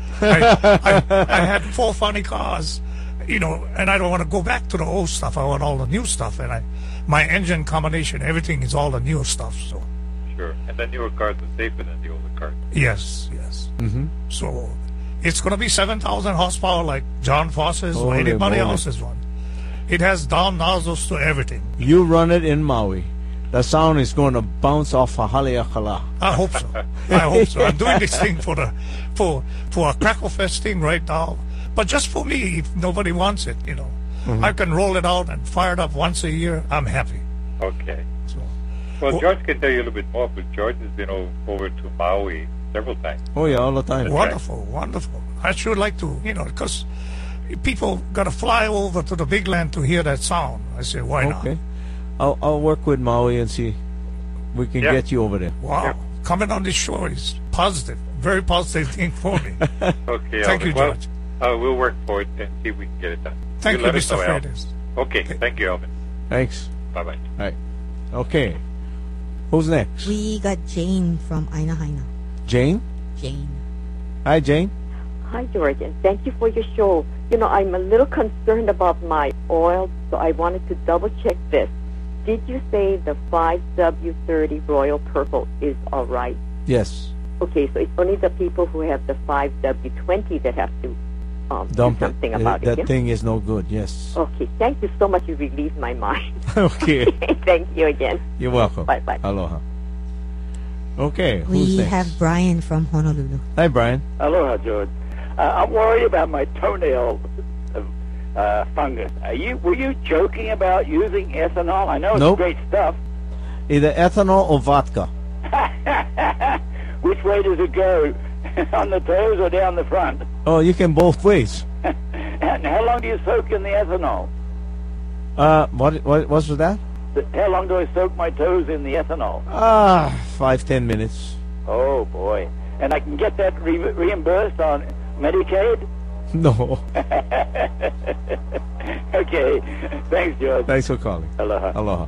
I, I, I had four funny cars, you know, and I don't want to go back to the old stuff. I want all the new stuff, and I, my engine combination, everything is all the new stuff. So, Sure. And the newer cars are safer than the older cars. yes, yes. Mm-hmm. So it's going to be seven thousand horsepower like John Foss's or Holy anybody moly. else's one. It has down nozzles to everything. You run it in Maui. The sound is going to bounce off a Haleakala. I hope so. I hope so. I'm doing this thing for the for for a Crackle Fest thing right now, but just for me. If nobody wants it, you know, Mhm. I can roll it out and fire it up once a year. I'm happy. Okay. So, Well, Well- George can tell you a little bit more, but George has been o- over to Maui several times. Oh yeah, all the time. Wonderful, wonderful. I sure like to, you know, because people got to fly over to the big land to hear that sound. I say, why not? Okay. I'll, I'll work with Maui and see we can Yeah. get you over there. Wow. Coming on this show is positive. Very positive thing for me. Okay. Thank Alvin. you, Well, George. uh, we'll work for it and see if we can get it done. Thank you, let us Mister know, Alvin. Freitas. Okay. Thank you, Alvin. Thanks. Bye-bye. All right. Okay. Who's next? We got Jane from Aina Haina. Jane? Jane. Hi, Jane. Hi, George, and thank you for your show. You know, I'm a little concerned about my oil, so I wanted to double check this. Did you say the five W thirty Royal Purple is all right? Yes. Okay, so it's only the people who have the five W twenty that have to um, Dump do it. something Uh, about that it. yeah? thing is no good. Yes. Okay, thank you so much. You relieved my mind. Okay. Thank you again. You're welcome. Bye-bye. Aloha. Okay. Who's We next? have Brian from Honolulu. Hi, Brian. Aloha, George. Uh, I'm worried about my toenail uh, fungus. Are you? Were you joking about using ethanol? I know it's Nope. great stuff. Either ethanol or vodka. Which way does it go? On the toes or down the front? Oh, you can both ways. And how long do you soak in the ethanol? Uh, what what what's with that? How long do I soak my toes in the ethanol? Ah, five ten minutes. Oh boy! And I can get that re- reimbursed on Medicaid? No. Okay. Thanks, George. Thanks for calling. Aloha. Aloha.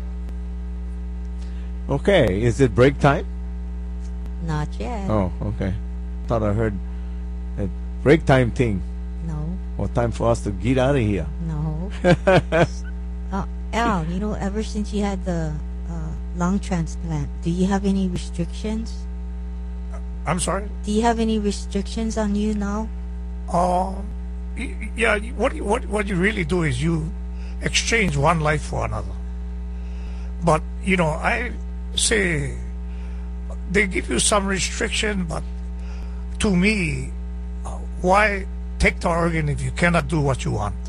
Okay, is it break time? Not yet. Oh, okay. Thought I heard a break time thing. No. Or time for us to get out of here. No. uh, Al, you know, ever since you had the uh, lung transplant, do you have any restrictions? I'm sorry? Do you have any restrictions on you now? Uh, y- yeah, you- what, you- what, what you really do is you exchange one life for another. But, you know, I say they give you some restriction, but to me, uh, why take the organ if you cannot do what you want?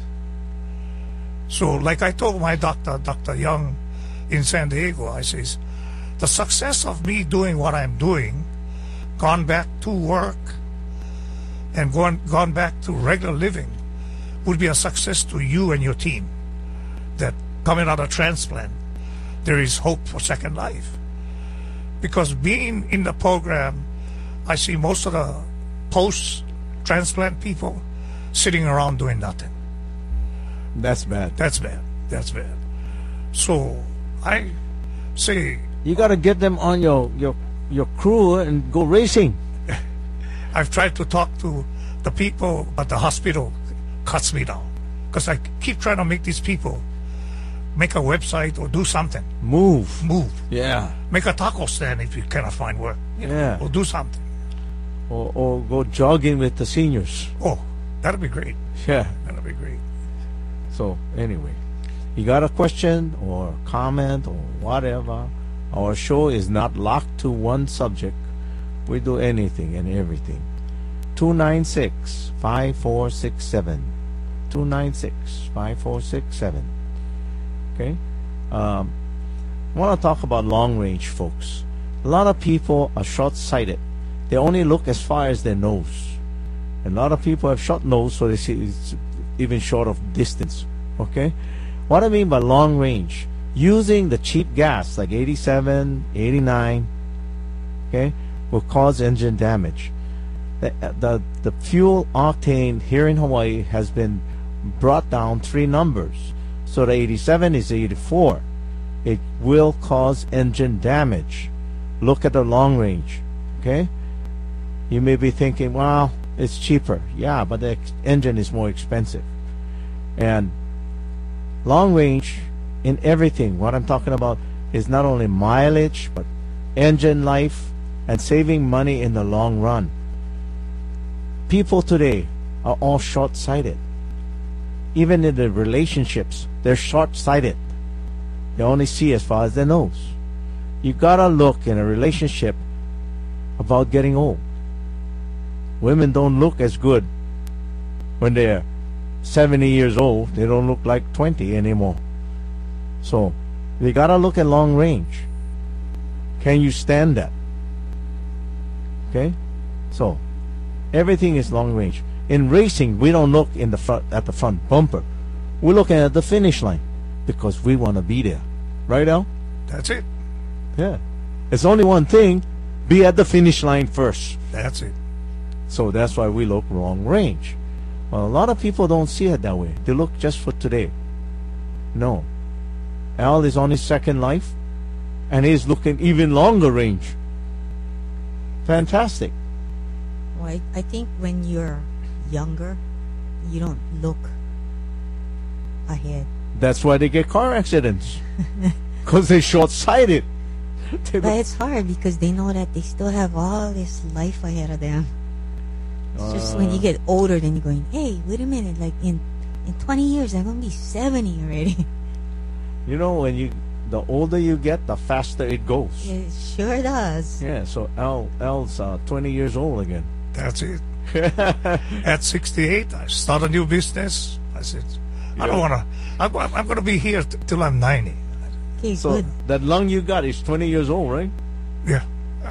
So, like I told my doctor, Doctor Young in San Diego, I says, the success of me doing what I'm doing, gone back to work, and gone, gone back to regular living, would be a success to you and your team. That coming out of transplant, there is hope for second life. Because being in the program, I see most of the post-transplant people sitting around doing nothing. That's bad. That's bad. That's bad. So I say You got to get them on your your your crew and go racing. I've tried to talk to the people at the hospital, cuts me down because I keep trying to make these people make a website or do something. Move. Move. Yeah. Make a taco stand if you cannot find work. You know, Yeah. Or do something. Or or go jogging with the seniors. Oh, that'd be great. Yeah. That'd be great. So anyway, you got a question or comment or whatever, our show is not locked to one subject. We do anything and everything. two nine six, five four six seven. two nine six, five four six seven. Okay? Um, I want to talk about long range, folks. A lot of people are short-sighted. They only look as far as their nose. And a lot of people have short nose, so they see it's even short of distance. Okay? What I mean by long range, using the cheap gas like eighty-seven, eighty-nine, okay, will cause engine damage. The, the, the fuel octane here in Hawaii has been brought down three numbers. So the eighty-seven is eighty-four. It will cause engine damage. Look at the long range, okay? You may be thinking, well, it's cheaper. Yeah, but the ex- engine is more expensive. And long range in everything, what I'm talking about is not only mileage, but engine life and saving money in the long run. People today are all short-sighted. Even in the relationships, they're short-sighted. They only see as far as their nose. You gotta look in a relationship about getting old. Women don't look as good when they're seventy years old. They don't look like twenty anymore. So, you gotta look at long range. Can you stand that? Okay, so everything is long range. In racing, we don't look in the front at the front bumper. We're looking at the finish line because we want to be there, right, Al? That's it. Yeah, it's only one thing: be at the finish line first. That's it. So that's why we look long range. Well, a lot of people don't see it that way. They look just for today. No, Al is on his second life, and he's looking even longer range. Fantastic. Well, I, I think when you're younger, you don't look ahead. That's why they get car accidents. Because they're short-sighted. They But it's hard because they know that they still have all this life ahead of them. It's just when you Uh, get older, then you're going, hey, wait a minute, like in, in twenty years, I'm going to be seventy already. You know, when you, the older you get, the faster it goes. It sure does. Yeah, so Al, Al's uh, twenty years old again. That's it. At sixty-eight, I start a new business. I said, I don't Yeah. want to. I'm, I'm going to be here t- till I'm ninety. Okay, So good. that lung you got is twenty years old, right? Yeah.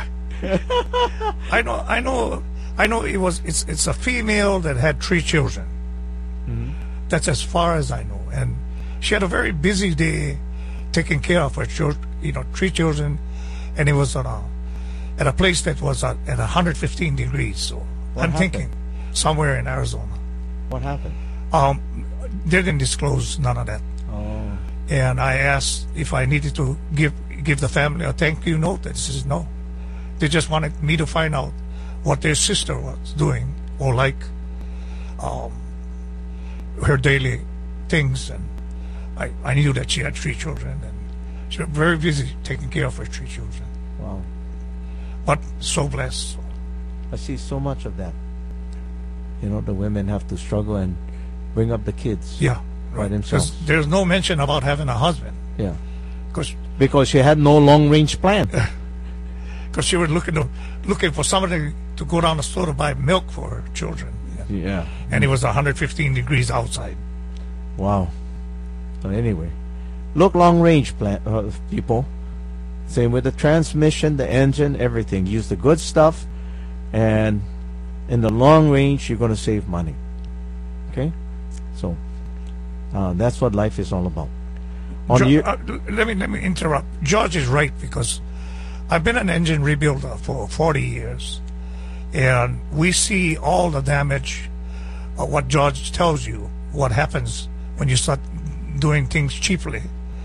I know. I know. I know. It was. It's. It's a female that had three children. Mhm. That's as far as I know. And she had a very busy day, taking care of her children. You know, three children, and it was on a, at a place that was at, at one hundred fifteen degrees. So What I'm happened? thinking somewhere in Arizona. What happened? Um, they didn't disclose none of that. Oh. And I asked if I needed to give give the family a thank you note. They says no. They just wanted me to find out what their sister was doing or like um, her daily things. And I, I knew that she had three children and she was very busy taking care of her three children. Wow. But so blessed. I see so much of that. You know, the women have to struggle and bring up the kids. Yeah. By Because themselves. there's no mention about having a husband. Yeah. Because Because she had no long-range plan. because she was looking to looking for somebody to go down the store to buy milk for her children. Yeah. And it was one hundred fifteen degrees outside. Wow. But anyway, look long-range plan, uh, people. Same with the transmission, the engine, everything. Use the good stuff, and in the long range, you're going to save money. Okay? So, uh, that's what life is all about. On Jo- you, uh, let me let me interrupt. George is right because I've been an engine rebuilder for forty years, and we see all the damage of what George tells you, what happens when you start doing things cheaply.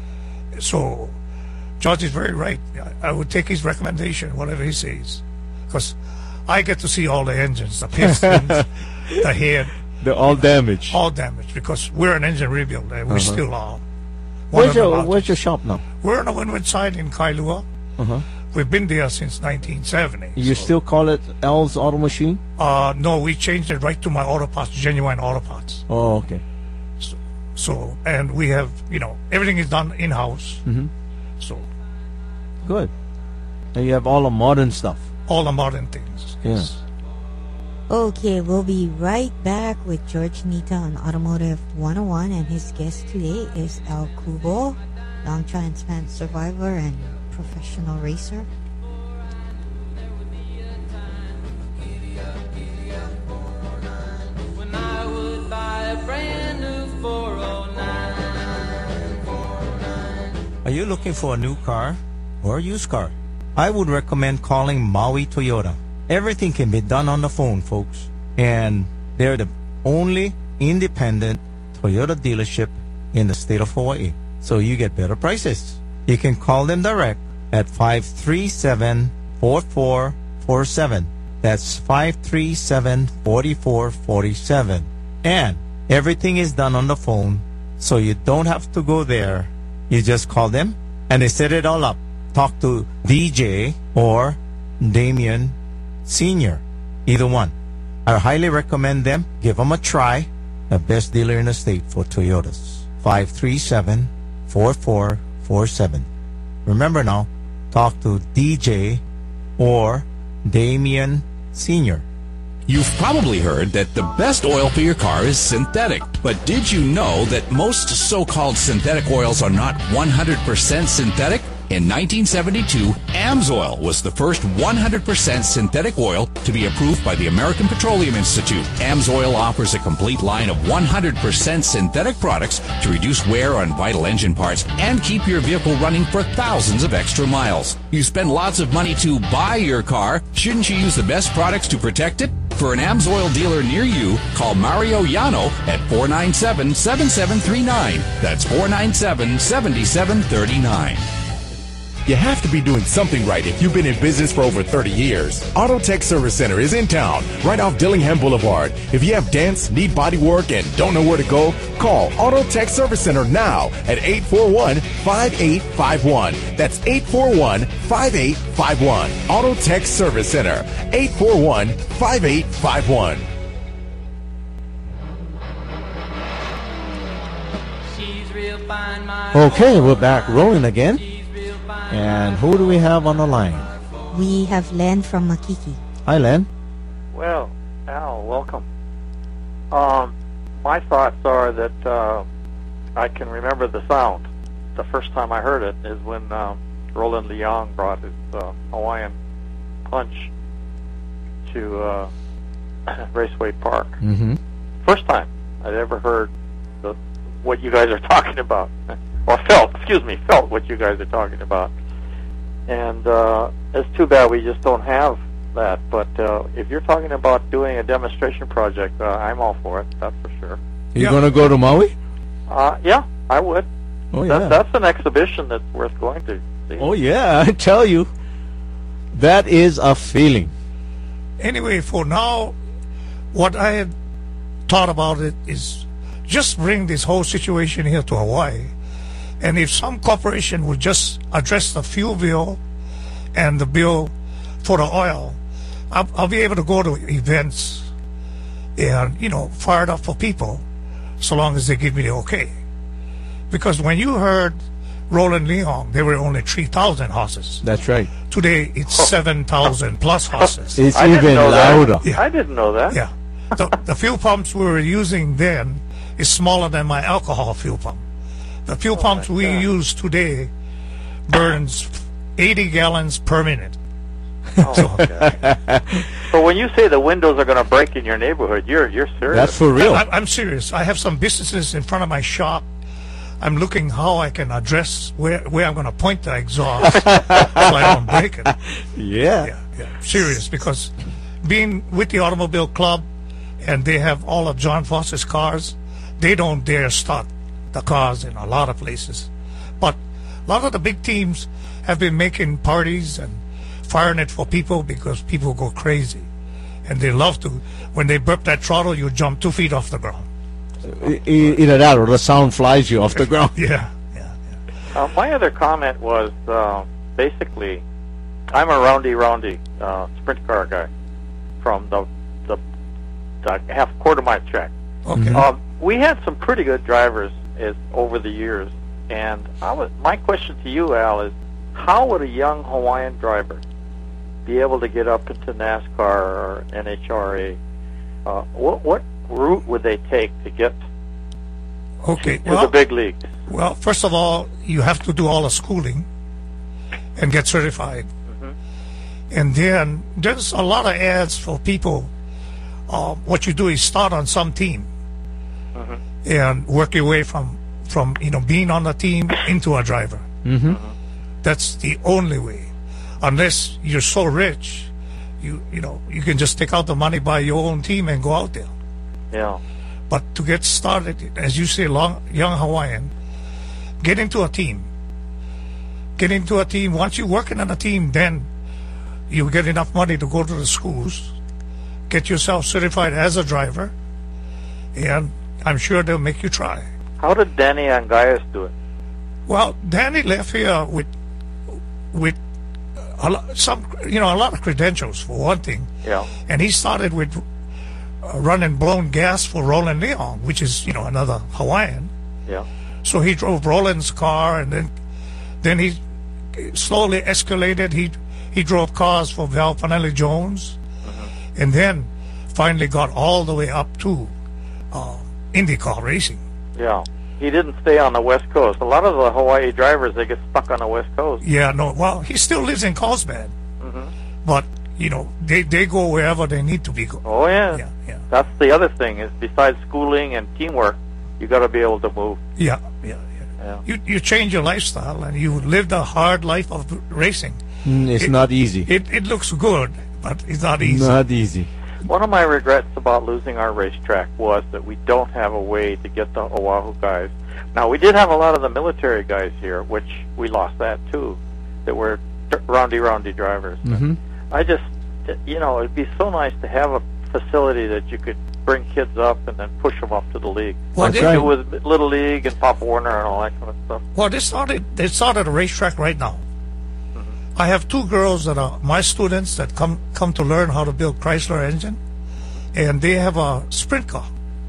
So George is very right. I I would take his recommendation, whatever he says, because I get to see all the engines, the pistons, the head, they're all damaged. all damaged because we're an engine rebuilder. We Uh-huh. still are. One Where's of the your largest. Where's your shop now? We're on the windward side in Kailua. Uh-huh. We've been there since nineteen seventy. You still call it L's Auto Machine? Uh, no, we changed it right to my auto parts, genuine auto parts. Oh, okay. So, and we have, you know, everything is done in house. Mm-hmm. So, Good. And you have all the modern stuff. all the modern things. Yeah. Okay, we'll be right back with George Nita on Automotive one oh one, and his guest today is Al Kubo, long transplant survivor and professional racer. When I would buy a brand new four oh nine. Are you looking for a new car or a used car? I would recommend calling Maui Toyota. Everything can be done on the phone, folks. And they're the only independent Toyota dealership in the state of Hawaii. So you get better prices. You can call them direct at five three seven, four four four seven. That's five three seven, four four four seven. And everything is done on the phone, so you don't have to go there. You just call them, and they set it all up. Talk to D J or Damien Senior, either one. I highly recommend them. Give them a try. The best dealer in the state for Toyotas. five three seven, four four four seven. Remember now, talk to D J or Damien Senior. You've probably heard that the best oil for your car is synthetic. But did you know that most so-called synthetic oils are not one hundred percent synthetic? In nineteen seventy-two, AMSOIL was the first one hundred percent synthetic oil to be approved by the American Petroleum Institute. AMSOIL offers a complete line of one hundred percent synthetic products to reduce wear on vital engine parts and keep your vehicle running for thousands of extra miles. You spend lots of money to buy your car. Shouldn't you use the best products to protect it? For an AMSOIL dealer near you, call Mario Yano at four nine seven, seven seven three nine. That's four nine seven, seven seven three nine. You have to be doing something right if you've been in business for over thirty years. Auto Tech Service Center is in town, right off Dillingham Boulevard. If you have dents, need body work, and don't know where to go, call Auto Tech Service Center now at eight four one, five eight five one. That's eight four one, five eight five one. Auto Tech Service Center, eight four one, five eight five one. Okay, we're back rolling again. And who do we have on the line? We have Len from Makiki. Hi, Len. Well, Al, welcome. Um, my thoughts are that uh, I can remember the sound. The first time I heard it is when um, Roland Leong brought his uh, Hawaiian Punch to uh, Raceway Park. Mm-hmm. First time I'd ever heard the, what you guys are talking about. Or felt, excuse me, felt what you guys are talking about. And uh, it's too bad we just don't have that. But uh, if you're talking about doing a demonstration project, uh, I'm all for it, that's for sure. You yeah. going to go to Maui? Uh, yeah, I would. Oh, yeah. That, that's an exhibition that's worth going to see. Oh, yeah, I tell you. That is a feeling. Anyway, for now, what I had thought about it is just bring this whole situation here to Hawaii. And if some corporation would just address the fuel bill and the bill for the oil, I'll, I'll be able to go to events and, you know, fire it up for people so long as they give me the okay. Because when you heard Roland Leong, there were only three thousand horses. That's right. Today, it's seven thousand plus horses. It's I even louder. Yeah. I didn't know that. Yeah. the, the fuel pumps we were using then is smaller than my alcohol fuel pump. The fuel oh pumps we God. use today burns eighty gallons per minute. Oh, okay. So when you say the windows are going to break in your neighborhood, you're you're serious? That's for real. I, I'm serious. I have some businesses in front of my shop. I'm looking how I can address where where I'm going to point the exhaust so I don't break it. Yeah. yeah, yeah. Serious, because being with the Automobile Club and they have all of John Foss's cars, they don't dare start the cars in a lot of places. But a lot of the big teams have been making parties and firing it for people because people go crazy. And they love to. When they burp that throttle, you jump two feet off the ground. Either that or the sound flies you off the ground. Yeah. Uh, my other comment was uh, basically, I'm a roundy roundy uh, sprint car guy from the the, the half quarter mile track. Okay. Um, we had some pretty good drivers is over the years, and I was, my question to you, Al, is how would a young Hawaiian driver be able to get up into NASCAR or N H R A? Uh, what what route would they take to get okay, to, to well, the big leagues? Well, first of all, you have to do all the schooling and get certified. Mm-hmm. And then there's a lot of ads for people. Uh, what you do is start on some team. Mm-hmm. And work your way from, from you know, being on the team into a driver. Mm-hmm. That's the only way. Unless you're so rich, you you know, you can just take out the money, buy your own team, and go out there. Yeah. But to get started, as you say, long, young Hawaiian, get into a team. Get into a team. Once you're working on a team, then you get enough money to go to the schools, get yourself certified as a driver, and I'm sure they'll make you try. How did Danny Angayas do it? Well, Danny left here with with a lot, some, you know, a lot of credentials for one thing. Yeah. And he started with uh, running blown gas for Roland Leong, which is, you know, another Hawaiian. Yeah. So he drove Roland's car, and then then he slowly escalated. He he drove cars for Val Panelli Jones, mm-hmm. and then finally got all the way up to uh, IndyCar racing. Yeah. he didn't stay on the West Coast. A lot of the Hawaii drivers, they get stuck on the West Coast. Yeah, no. Well, he still lives in Carlsbad, hmm but you know they they go wherever they need to be. Go. Oh yeah. Yeah, yeah. That's the other thing is besides schooling and teamwork, you got to be able to move. Yeah, yeah, yeah. You you change your lifestyle and you live the hard life of racing. Mm, it's It- not easy. It it looks good, but it's not easy. Not easy. One of my regrets about losing our racetrack was that we don't have a way to get the Oahu guys. Now, we did have a lot of the military guys here, which we lost that too, that were t- roundy, roundy drivers. Mm-hmm. I just, you know, it'd be so nice to have a facility that you could bring kids up and then push them up to the league. Well, like they- they do with Little League and Pop Warner and all that kind of stuff. Well, they started they started a racetrack right now. I have two girls that are my students that come come to learn how to build Chrysler engine, and they have a sprint car.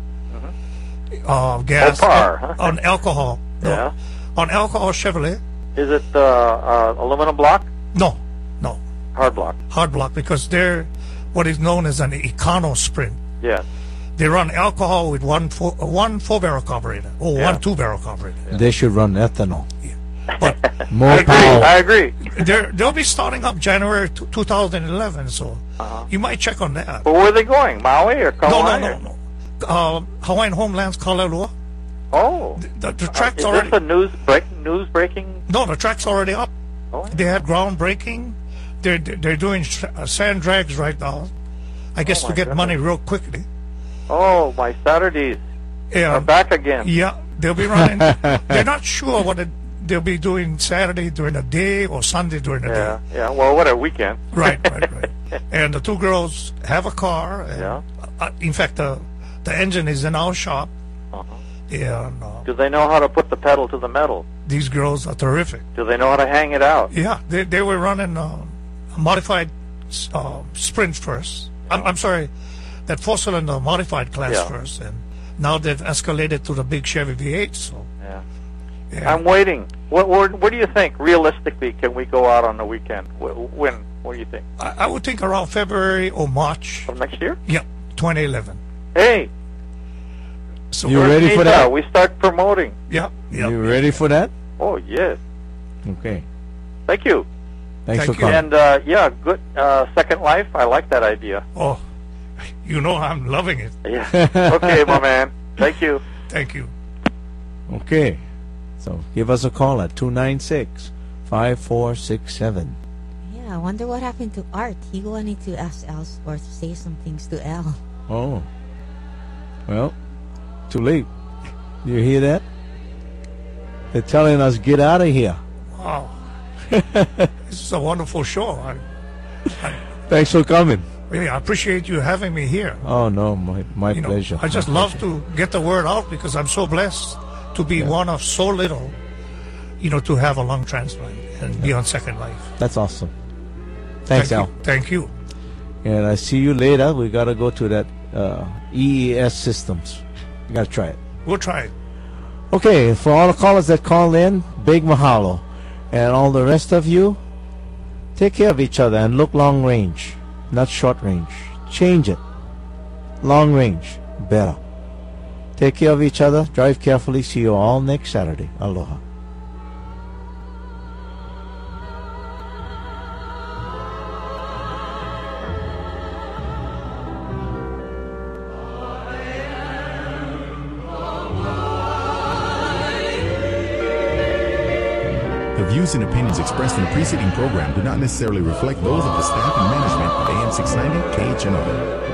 Uh, gas Opar, huh? on alcohol. No, Yeah. on alcohol Chevrolet. Is it uh, uh, aluminum block? No, no, Hard block. hard block because they're what is known as an econo sprint. Yeah. They run alcohol with one four, uh, one four barrel carburetor or Yeah. one two barrel carburetor. They should run ethanol. But More I agree. power. I agree. they're, they'll be starting up January t- two thousand eleven, so Uh-huh. you might check on that. But where are they going? Maui or No, Kauai? no, no, no. Uh, Hawaiian Homelands, Kalalua. Oh. The, the Uh, track's is already. this a news break? News breaking? No, the track's already up. Oh. They had groundbreaking. They're they're doing sh- uh, sand drags right now. I guess Oh, to my get goodness. money real quickly. Oh, my Saturdays Yeah, are back again. yeah, they'll be running. They're not sure what it, they'll be doing Saturday during the day or Sunday during the Yeah, day. yeah. Well, what a weekend. Right, right, right. And the two girls have a car. And, Yeah. uh, in fact, the the engine is in our shop. Uh-huh. And uh, Do they know how to put the pedal to the metal? these girls are terrific. Do they know how to hang it out? Yeah, they they were running uh, a modified uh, sprint first. I'm, I'm sorry, that four-cylinder modified class Yeah. first, and now they've escalated to the big Chevy V eight. So Yeah. yeah. I'm waiting. What, what, what do you think, realistically, can we go out on the weekend? Wh- When? What do you think? I, I would think around February or March. Of next year? Yeah, twenty eleven. Hey, So You where's ready for Nita? that? We start promoting. Yeah, yeah. You ready for that? Oh, yes. Okay. Thank you. Thanks Thank for you. coming. And, uh, yeah, good. Uh, Second Life, I like that idea. Oh, you know I'm loving it. Yeah. Okay, my man. Thank you. Thank you. Okay. So give us a call at two nine six, five four six seven. Yeah, I wonder what happened to Art. He wanted to ask Al or to say some things to Al. Oh. Well, too late. You hear that? They're telling us get out of here. Wow, this is a wonderful show. I, Thanks for coming. really, I appreciate you having me here. Oh no, my my You know, pleasure. I just My love pleasure. to get the word out because I'm so blessed to be one of so little, you know, to have a lung transplant and be on Second Life. That's awesome. Thanks, Thank Al. you. Thank you. And I see you later. We gotta go to that uh, E E S systems. You gotta try it. We'll try it. Okay, for all the callers that called in, big mahalo. And all the rest of you, take care of each other and look long range, not short range. Change it. Long range, better. Take care of each other. Drive carefully. See you all next Saturday. Aloha. The views and opinions expressed in the preceding program do not necessarily reflect those of the staff and management of A M six ninety K H N O.